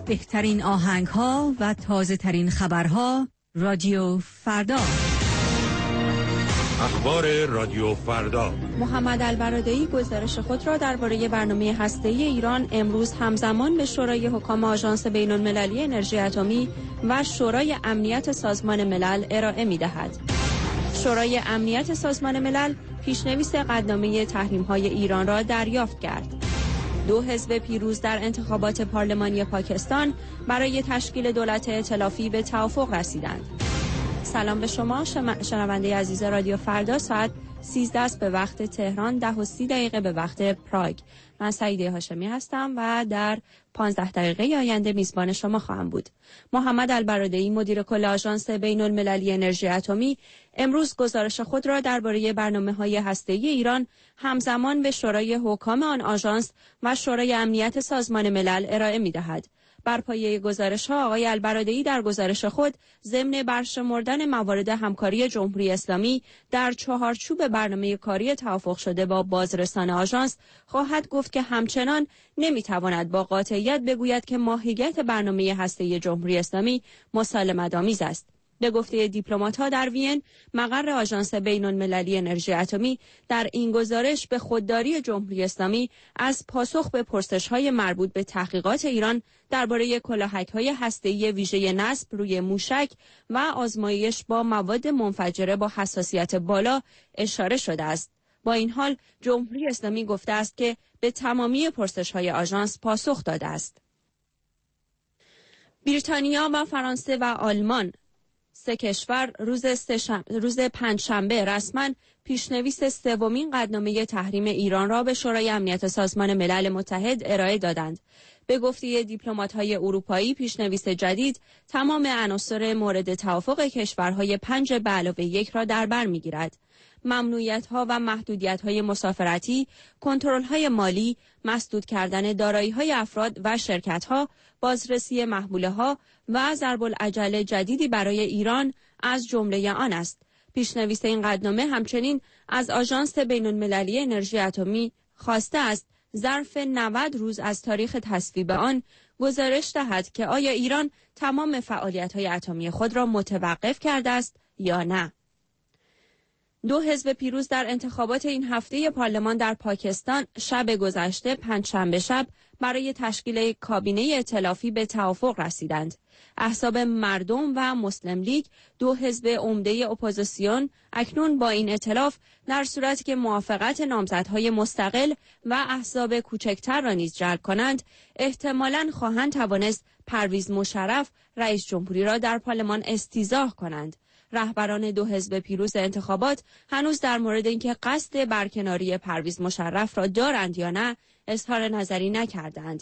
بهترین آهنگ‌ها و تازه‌ترین خبرها. رادیو فردا. اخبار رادیو فردا. محمد البرادعی گزارش خود را درباره برنامه هسته‌ای ایران امروز همزمان به شورای حکام آژانس بین‌المللی انرژی اتمی و شورای امنیت سازمان ملل ارائه می‌دهد. شورای امنیت سازمان ملل پیشنویس قطعنامه تحریم‌های ایران را دریافت کرد. 2 حزب پیروز در انتخابات پارلمانی پاکستان برای تشکیل دولت ائتلافی به توافق رسیدند. سلام به شما شنونده عزیز رادیو فردا. ساعت 13 است به وقت تهران، 10:30 به وقت پراگ. من سعیده هاشمی هستم و در 15 دقیقه آینده میزبان شما خواهم بود. محمد البرادعی مدیر کل آژانس بین‌المللی انرژی اتمی امروز گزارش خود را درباره برنامه‌های هسته‌ای ایران همزمان به شورای حکام آن آژانس و شورای امنیت سازمان ملل ارائه می‌دهد. بر پایه گزارش‌ها آقای البرادعی در گزارش خود ضمن برشمردن موارد همکاری جمهوری اسلامی در چهارچوب برنامه کاری توافق شده با بازرسان آژانس خواهد گفت که همچنان نمی‌تواند با قاطعیت بگوید که ماهیت برنامه هسته‌ای جمهوری اسلامی مسالمت‌آمیز است. به گفته دیپلمات‌ها در وین، مقر آژانس بین‌المللی انرژی اتمی در این گزارش به خودداری جمهوری اسلامی از پاسخ به پرسش‌های مربوط به تحقیقات ایران درباره کلاهک‌های هسته‌ای ویژه نصب روی موشک و آزمایش با مواد منفجره با حساسیت بالا اشاره شده است. با این حال جمهوری اسلامی گفته است که به تمامی پرسش‌های آژانس پاسخ داده است. بریتانیا و فرانسه و آلمان، 3 کشور روز پنجشنبه رسما پیشنویس سومین قطعنامه تحریم ایران را به شورای امنیت سازمان ملل متحد ارائه دادند. به گفته دیپلمات‌های اروپایی، پیشنویس جدید تمام عناصر مورد توافق کشورهای 5+1 را در بر می‌گیرد. ممنوعیت‌ها و محدودیت‌های مسافرتی، کنترل‌های مالی، مسدود کردن دارایی‌های افراد و شرکت‌ها، بازرسی محموله‌ها و ضرب‌العجل جدیدی برای ایران از جمله آن است. پیشنویس این قطعنامه همچنین از آژانس بین‌المللی انرژی اتمی خواسته است ظرف 90 روز از تاریخ تصویب آن گزارش دهد که آیا ایران تمام فعالیت‌های اتمی خود را متوقف کرده است یا نه. 2 حزب پیروز در انتخابات این هفته پارلمان در پاکستان شب گذشته پنجشنبه شب برای تشکیل کابینه ائتلافی به توافق رسیدند. احزاب مردم و مسلم لیگ، 2 حزب عمده اپوزیسیون، اکنون با این ائتلاف در صورتی که موافقت نامزدهای مستقل و احزاب کوچکتر را نیز جلب کنند، احتمالاً خواهند توانست پرویز مشرف رئیس جمهوری را در پارلمان استیضاح کنند. رهبران 2 حزب پیروز انتخابات هنوز در مورد اینکه قصد برکناری پرویز مشرف را دارند یا نه اظهار نظری نکردند.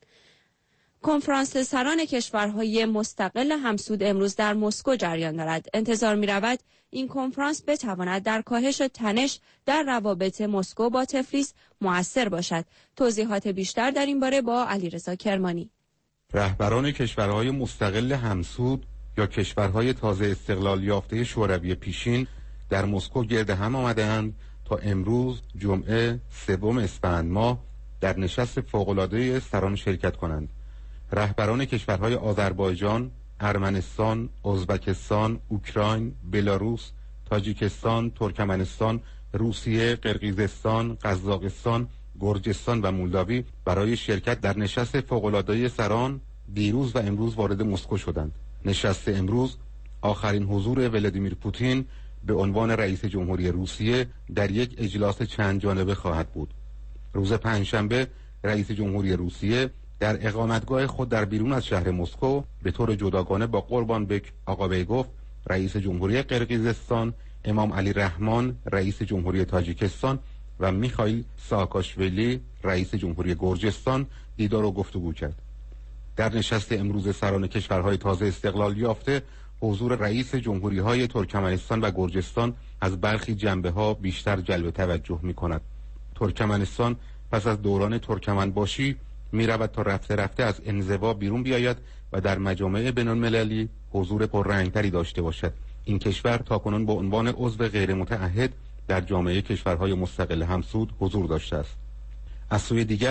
کنفرانس سران کشورهای مستقل همسود امروز در مسکو جریان دارد. انتظار می‌رود این کنفرانس بتواند در کاهش تنش در روابط مسکو با تفلیس مؤثر باشد. توضیحات بیشتر در این باره با علیرضا کرمانی. رهبران کشورهای مستقل همسود یا کشورهای تازه استقلال یافته شوروی پیشین در مسکو گرد هم آمده‌اند تا امروز جمعه 3 اسفند ماه در نشست فوق‌العاده سران شرکت کنند. رهبران کشورهای آذربایجان، ارمنستان، ازبکستان، اوکراین، بلاروس، تاجیکستان، ترکمنستان، روسیه، قرقیزستان، قزاقستان، گرجستان و مولداوی برای شرکت در نشست فوق‌العاده سران دیروز و امروز وارد مسکو شدند. نشست امروز آخرین حضور ولادیمیر پوتین به عنوان رئیس جمهوری روسیه در یک اجلاس چند جانبه خواهد بود. روز پنجشنبه رئیس جمهوری روسیه در اقامتگاه خود در بیرون از شهر مسکو به طور جداگانه با قوربانبک آقابیگوف رئیس جمهوری قرقیزستان، امام علی رحمان رئیس جمهوری تاجیکستان و میخائیل ساکاشویلی رئیس جمهوری گرجستان دیدار و گفتگو کرد. در نشست امروز سران کشورهای تازه استقلال یافته حضور رئیس جمهوری‌های ترکمنستان و گرجستان از برخی جنبه‌ها بیشتر جلب توجه می‌کند. ترکمنستان پس از دوران ترکمنباشی می‌رود تا رفته رفته از انزوا بیرون بیاید و در مجامع بین‌المللی حضور پررنگتری داشته باشد. این کشور تاکنون به عنوان عضو غیر متعهد در جامعه کشورهای مستقل همسود حضور داشته است. از سوی دیگر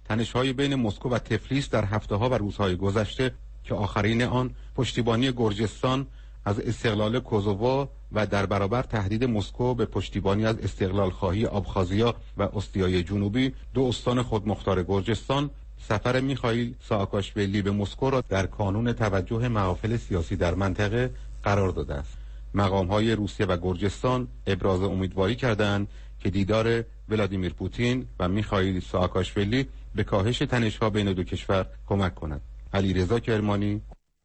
تنش‌های بین مسکو و تفلیس در هفته‌ها و روزهای گذشته که آخرین آن پشتیبانی گرجستان از استقلال کوزوو و در برابر تهدید مسکو به پشتیبانی از استقلال خواهی آبخازیا و اوستیای جنوبی، دو استان خودمختار گرجستان، سفر میخائیل ساکاشویلی به مسکو را در کانون توجه محافل سیاسی در منطقه قرار داده است. مقام‌های روسیه و گرجستان ابراز امیدواری کردند که دیدار ولادیمیر پوتین و میخائیل ساکاشویلی به کاهش تنش‌ها بین دو کشور کمک کند. علیرضا کرمانی.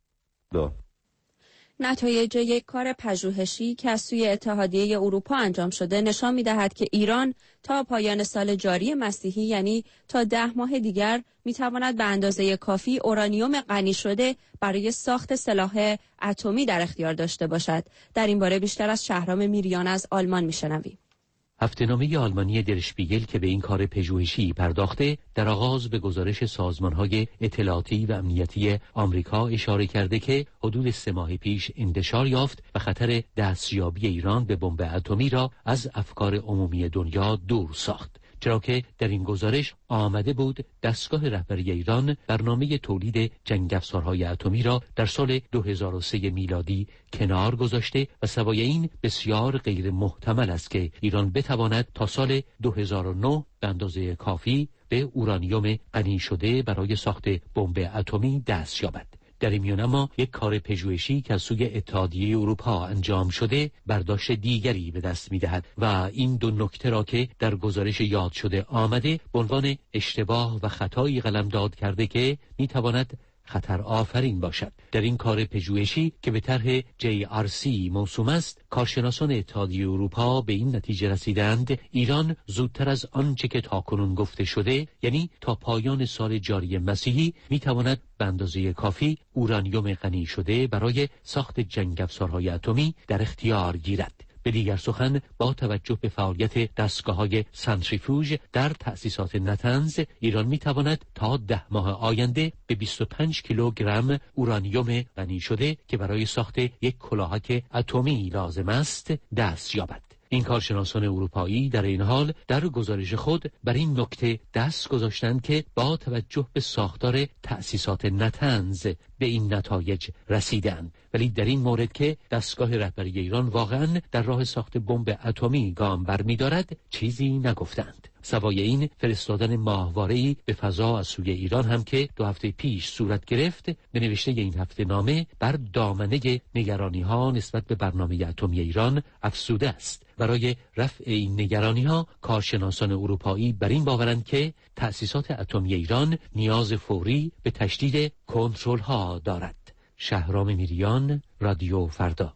نتایج یک کار پژوهشی که از سوی اتحادیه اروپا انجام شده نشان می‌دهد که ایران تا پایان سال جاری مسیحی، یعنی تا 10 ماه دیگر، می‌تواند به اندازه کافی اورانیوم غنی شده برای ساخت سلاح اتمی در اختیار داشته باشد. در این باره بیشتر از شهرام میریان از آلمان می‌شنویم. هفته‌نامه آلمانی در شپیگل که به این کار پژوهشی پرداخته، در آغاز به گزارش سازمان‌های اطلاعاتی و امنیتی آمریکا اشاره کرده که حدود 3 ماه پیش انتشار یافت و خطر دستیابی ایران به بمب اتمی را از افکار عمومی دنیا دور ساخت، چرا که در این گزارش آمده بود دستگاه رهبری ایران برنامه تولید جنگ افزارهای اتمی را در سال 2003 میلادی کنار گذاشته و سوای این بسیار غیر محتمل است که ایران بتواند تا سال 2009 به اندازه کافی به اورانیوم غنی شده برای ساخت بمب اتمی دست یابد. در این میان اما یک کار پژوهشی که از سوی اتحادیه اروپا انجام شده برداشت دیگری به دست می‌دهد و این دو نکته را که در گزارش یاد شده آمده به عنوان اشتباه و خطایی قلمداد کرده که می‌تواند خطر آفرین باشد. در این کار پژوهشی که به طرح JRC موسوم است، کارشناسان اتحادیه اروپا به این نتیجه رسیدند ایران زودتر از آنچه که تاکنون گفته شده، یعنی تا پایان سال جاری مسیحی، میتواند به اندازه کافی اورانیوم غنی شده برای ساخت جنگ افزارهای اتمی در اختیار گیرد. به دیگر سخن، با توجه به فعالیت دستگاه‌های سنتریفوژ در تأسیسات نتنز، ایران می‌تواند تا 10 ماه آینده به 25 کیلوگرم اورانیوم غنی شده که برای ساخت یک کلاهک اتمی لازم است دست یابد. این کارشناسان اروپایی در این حال در گزارش خود بر این نکته دست گذاشتند که با توجه به ساختار تأسیسات نتنز به این نتایج رسیدند، ولی در این مورد که دستگاه رهبری ایران واقعاً در راه ساخت بمب اتمی گام برمی‌دارد چیزی نگفتند. سوای این، فرستادن ماهواره‌ای به فضا از سوی ایران هم که 2 هفته پیش صورت گرفت، به نوشته این هفته نامه بر دامنه نگرانی‌ها نسبت به برنامه اتمی ایران افزوده است. برای رفع این نگرانی‌ها، کارشناسان اروپایی بر این باورند که تأسیسات اتمی ایران نیاز فوری به تشدید کنترل‌ها دارد. شهرام میریان، رادیو فردا.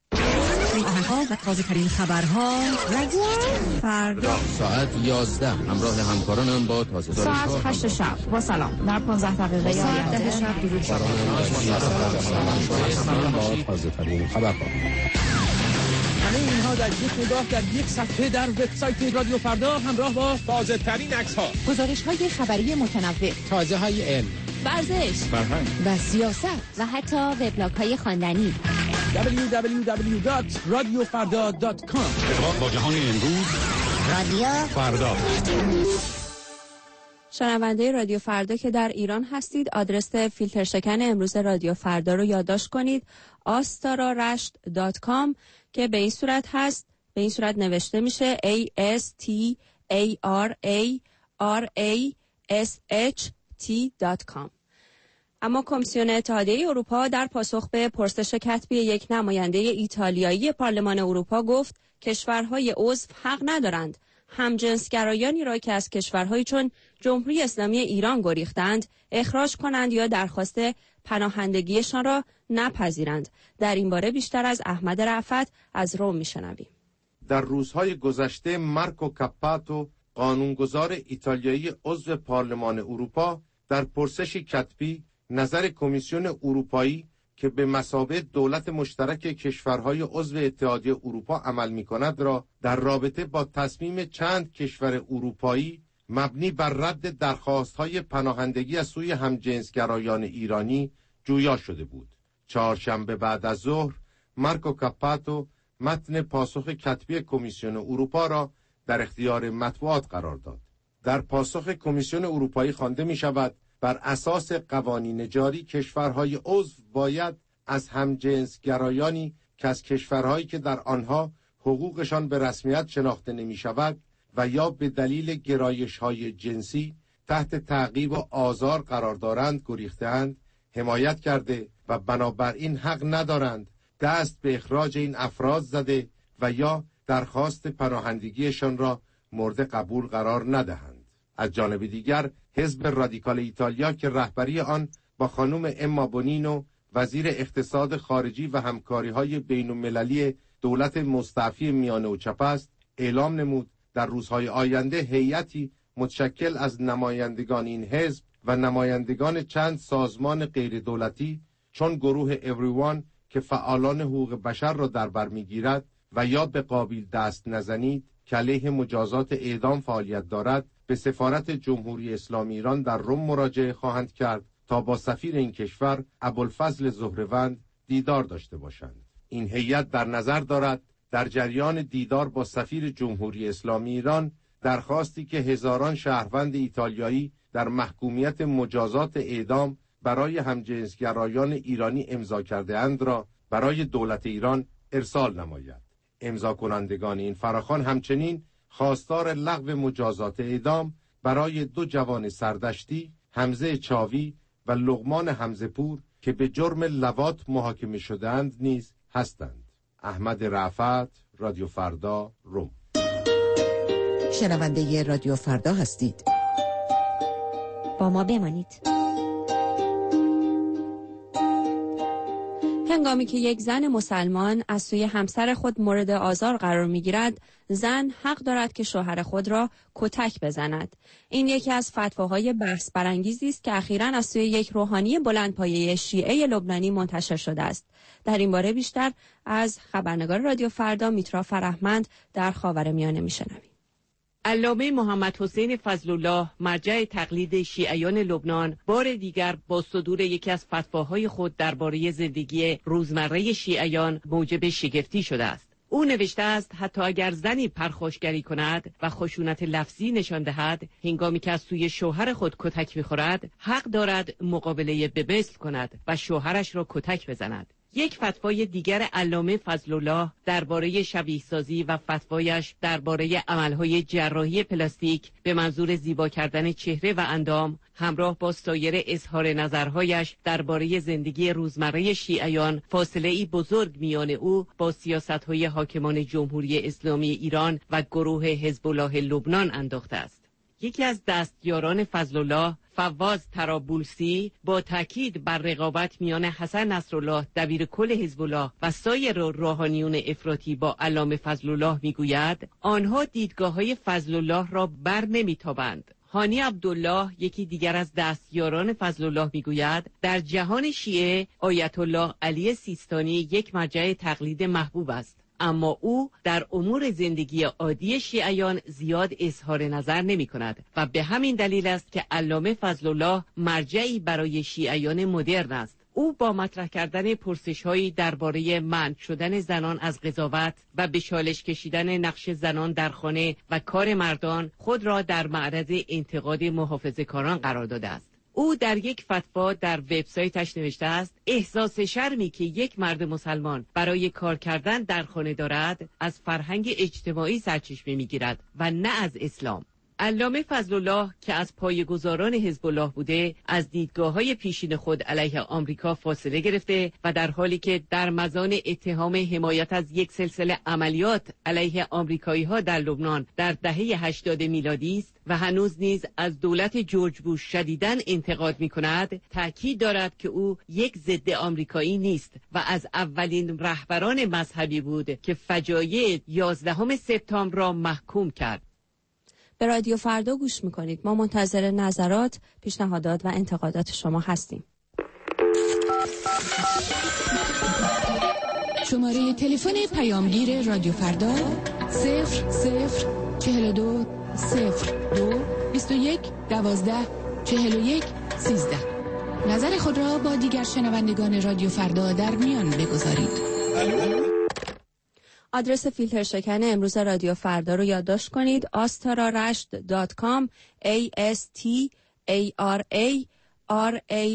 و تازه ترین خبرها رادیو فردا ساعت 11 همراه همکارانم با تازه ترین ساعت 8 شب با سلام در 15 دقیقه ساعت 10 شب درود شب با تازه ترین خبرها. همه اینها در یک نگاه در یک صفحه در وبسایت رادیو فردا همراه با تازه ترین عکس‌ها، گزارش‌های خبری متنوع، تازه های علم، ورزش، فرهنگ و سیاست و حتی وبلاگ‌های خواندنی. www.radiofarda.com. ارتباط با جهان امروز رادیو فردا. شنونده رادیو فردا که در ایران هستید، آدرس فیلتر شکن امروز رادیو فردا رو یادداشت کنید: astararasht.com که به این صورت هست، به این صورت نوشته میشه astararasht.com. اما کمیسیون اتحادیه اروپا در پاسخ به پرسش کتبی یک نماینده ایتالیایی پارلمان اروپا گفت کشورهای عضو حق ندارند همجنسگرایانی را که از کشورهایی چون جمهوری اسلامی ایران گریختند اخراج کنند یا درخواست پناهندگیشان را نپذیرند. در این باره بیشتر از احمد رأفت از روم میشنویم. در روزهای گذشته مارکو کاپاتو، قانونگذار ایتالیایی عضو پارلمان اروپا، در پرسشی کتبی نظر کمیسیون اروپایی که به مثابه دولت مشترک کشورهای عضو اتحادیه اروپا عمل می‌کند را در رابطه با تصمیم چند کشور اروپایی مبنی بر رد درخواست‌های پناهندگی از سوی همجنسگرایان ایرانی جویا شده بود. چهارشنبه بعد از ظهر مارکو کاپاتو متن پاسخ کتبی کمیسیون اروپا را در اختیار مطبوعات قرار داد. در پاسخ کمیسیون اروپایی خوانده می شود بر اساس قوانین جاری کشورهای عضو باید از همجنسگرایانی که از کشورهایی که در آنها حقوقشان به رسمیت شناخته نمی شود و یا به دلیل گرایش‌های جنسی تحت تعقیب و آزار قرار دارند گریخته‌اند، حمایت کرده و بنابراین حق ندارند دست به اخراج این افراد زده و یا درخواست پناهندگیشان را مورد قبول قرار ندهند. از جانب دیگر حزب رادیکال ایتالیا که رهبری آن با خانم اما بونینو وزیر اقتصاد خارجی و همکاری‌های بین‌المللی دولت مستعفی میانه و چپ است، اعلام نمود در روزهای آینده هیئتی متشکل از نمایندگان این حزب و نمایندگان چند سازمان غیر دولتی چون گروه everyone که فعالان حقوق بشر را در بر می‌گیرد و یا به قابیل دست نزنید که علیه مجازات اعدام فعالیت دارد به سفارت جمهوری اسلامی ایران در روم مراجعه خواهند کرد تا با سفیر این کشور ابوالفضل زهره‌وند دیدار داشته باشند. این هیئت در نظر دارد در جریان دیدار با سفیر جمهوری اسلامی ایران درخواستی که هزاران شهروند ایتالیایی در محکومیت مجازات اعدام برای همجنسگرایان ایرانی امضا کرده اند را برای دولت ایران ارسال نماید. امضا کنندگان این فراخوان همچنین خواستار لغو مجازات اعدام برای 2 جوان سردشتی، حمزه چاوی و لقمان حمزه پور که به جرم لواط محاکمه شده‌اند نیز هستند. احمد رأفت، رادیو فردا، روم. شنونده رادیو فردا هستید. با ما بمانید. هنگامی که یک زن مسلمان از سوی همسر خود مورد آزار قرار می‌گیرد، زن حق دارد که شوهر خود را کتک بزند. این یکی از فتواهای بحث برانگیزی است که اخیراً از سوی یک روحانی بلندپایه شیعه لبنانی منتشر شده است. در این باره بیشتر از خبرنگار رادیو فردا میترا فرهمند در خاورمیانه میشنویم. علامه محمد حسین فضلالله مرجع تقلید شیعیان لبنان بار دیگر با صدور یکی از فتواهای خود درباره زندگی روزمره شیعیان موجب شگفتی شده است. او نوشته است حتی اگر زنی پرخاشگری کند و خشونت لفظی نشان دهد هنگامی که از سوی شوهر خود کتک می‌خورد، حق دارد مقابله به مثل کند و شوهرش را کتک بزند. یک فتوای دیگر علامه فضلالله درباره شبیه سازی و فتوایش درباره عملهای جراحی پلاستیک به منظور زیبا کردن چهره و اندام همراه با سایر اظهار نظرهایش درباره زندگی روزمره شیعیان فاصله‌ای بزرگ میان او با سیاست‌های حاکمان جمهوری اسلامی ایران و گروه حزب الله لبنان انداخته است. یکی از دستیاران فضلالله، فواز طرابلسی، با تاکید بر رقابت میان حسن نصرالله دبیر کل حزب الله و سایر روحانیون افراطی با علامه فضلالله میگوید آنها دیدگاه‌های فضلالله را بر نمیتابند. هانی عبدالله، یکی دیگر از دستیاران فضلالله میگوید در جهان شیعه آیت الله علی سیستانی یک مرجع تقلید محبوب است، اما او در امور زندگی عادی شیعیان زیاد اظهار نظر نمی کند و به همین دلیل است که علامه فضلالله مرجعی برای شیعیان مدرن است. او با مطرح کردن پرسش‌هایی درباره منع شدن زنان از قضاوت و به چالش کشیدن نقش زنان در خانه و کار مردان خود را در معرض انتقاد محافظه‌کاران قرار داده است. او در یک فتوا در وبسایتش نوشته است احساس شرمی که یک مرد مسلمان برای کار کردن در خانه دارد از فرهنگ اجتماعی سرچشمه می‌گیرد و نه از اسلام. علامه فضلالله که از پایه‌گذاران حزب الله بوده، از دیدگاه‌های پیشین خود علیه آمریکا فاصله گرفته و در حالی که در مزان اتهام حمایت از یک سلسله عملیات علیه آمریکایی‌ها در لبنان در دهه 80 میلادی است و هنوز نیز از دولت جورج بوش شدیداً انتقاد می‌کند، تأکید دارد که او یک ضد آمریکایی نیست و از اولین رهبران مذهبی بود که فجایع 11 سپتامبر را محکوم کرد. به رادیو فردا گوش میکنید. ما منتظر نظرات، پیشنهادات و انتقادات شما هستیم. شماره تلفن پیامگیر رادیو فردا 0042 02 21 12 41 13. نظر خود را با دیگر شنوندگان رادیو فردا در میان بگذارید. آدرس فیلتر شکن امروز رادیو فردا رو یادداشت کنید. astararasht.com